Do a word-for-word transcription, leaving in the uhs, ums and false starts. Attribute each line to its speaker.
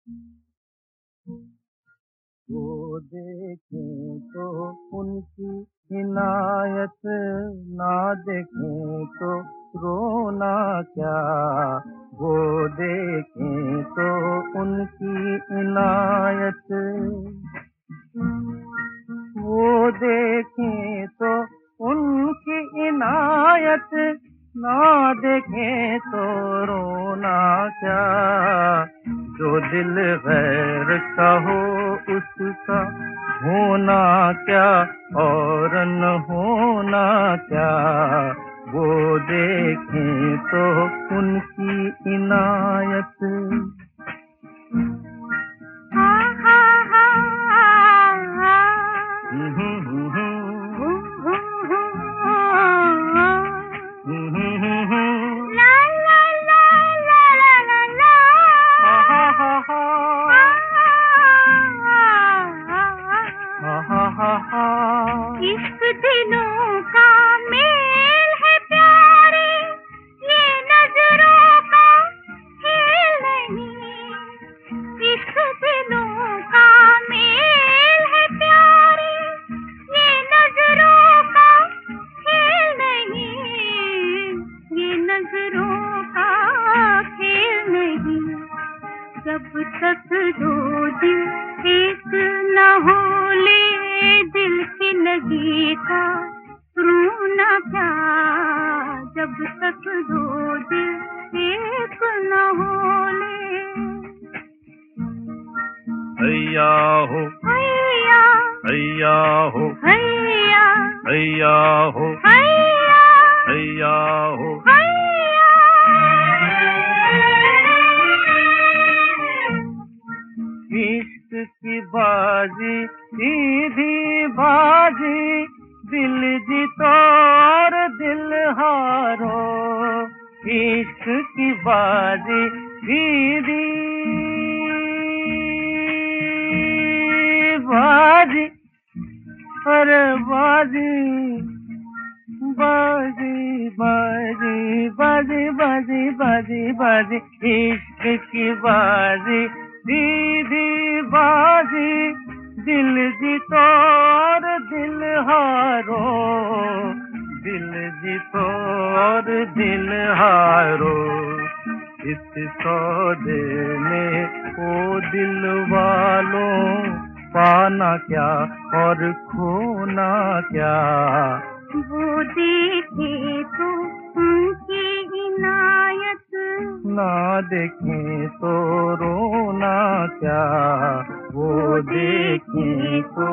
Speaker 1: वो देखें तो उनकी इनायत, ना देखें तो रोना क्या। वो देखें तो उनकी इनायत, वो देखें तो उनकी इनायत, ना देखें तो रोना क्या। जो दिल गैर का हो उसका होना क्या, और न होना क्या। वो देखें तो उनकी इनायत।
Speaker 2: इश्क दिलों का मेल है प्यारे, ये नजरों का खेल नहीं। इश्क दिलों का मेल है प्यारे, ये नजरों का खेल नहीं। ये नजरों का खेल नहीं। जब तक दो दिल एक न हो ले, दिल की लगी का रोना क्या। जब तक दो दिल एक न हो ले।
Speaker 1: हैया हो
Speaker 2: हैया
Speaker 1: हैया हो
Speaker 2: हैया
Speaker 1: हैया हो
Speaker 2: हैया
Speaker 1: हैया हो। इश्क की बाजी सीधी बाजी, दिल जीतो और दिल हारो। इश्क की बाजी सीधी बाजी, अरे बाजी बाजी बाजी बाजी बाजी बाजी बाजी। इश्क की बाजी सीधी बाजी, दिल जीतो और दिल हारो। दिल जीतो और दिल हारो। इस सौदे में ओ दिल वालों, पाना क्या और खोना क्या।
Speaker 2: वो देखे तो उनकी इनायत,
Speaker 1: ना देखें तो रोना क्या। वो देखें तो